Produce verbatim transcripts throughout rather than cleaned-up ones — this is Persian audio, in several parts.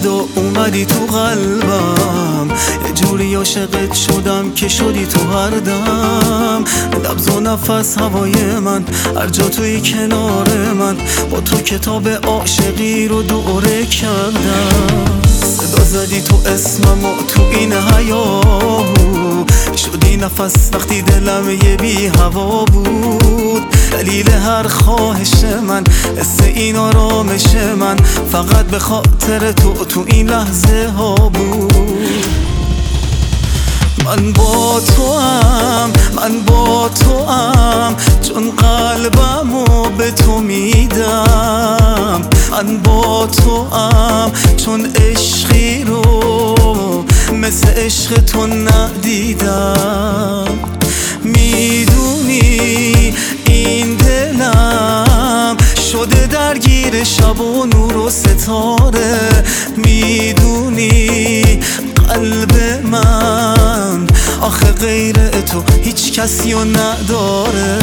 اومد و اومدی تو قلبم، یه جوری عاشقت شدم که شدی تو هر دم. لبز و نفس هوای من، هر جا توی کنار من، با تو کتاب عاشقی رو دوره کردم. صدا زدی تو اسمم و تو این حیاهو، شدی نفس وقتی دلم یه بی هوا بود. دلیل هر خواهش من، حس این آرامش من، فقط به خاطر تو تو این لحظه ها بود. من با تو هم، من با تو هم، چون قلبمو به تو میدم. من با تو هم، چون عشقی رو مثل عشق تو ندیدم. میدونی این دلم شده درگیر شب و نور و ستاره. میدونی قلب من آخه غیر تو هیچ کسی رو نداره.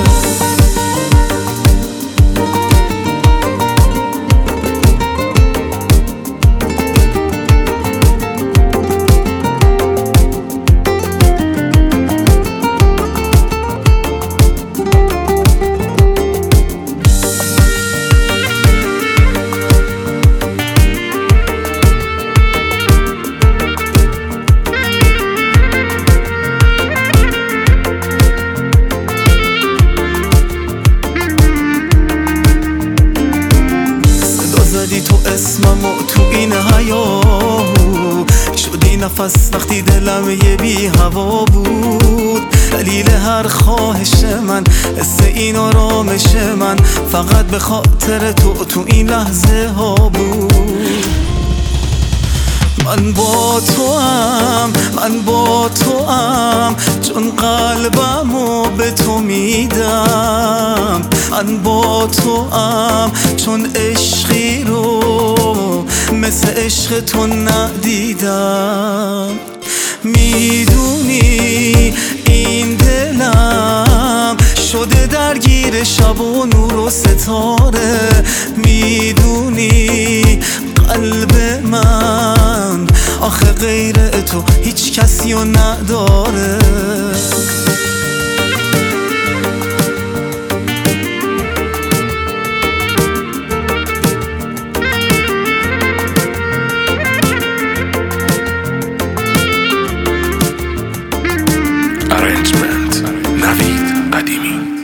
زدی تو اسمم و تو این حیاهو، شدی نفس وقتی دلم یه بی هوا بود. دلیل هر خواهش من، حس این آرامش من، فقط به خاطر تو تو این لحظه ها بود. من با تو هم، من با تو هم، چون قلبمو به تو میدم. من با تو هم، چون عشقی رو مثل عشق تو ندیدم. میدونی این دلم شده درگیر شب و نور و ستاره. میدونی قلب من آخه غیر تو هیچ کسی رو نداره. Arrangement نوید قدیمی.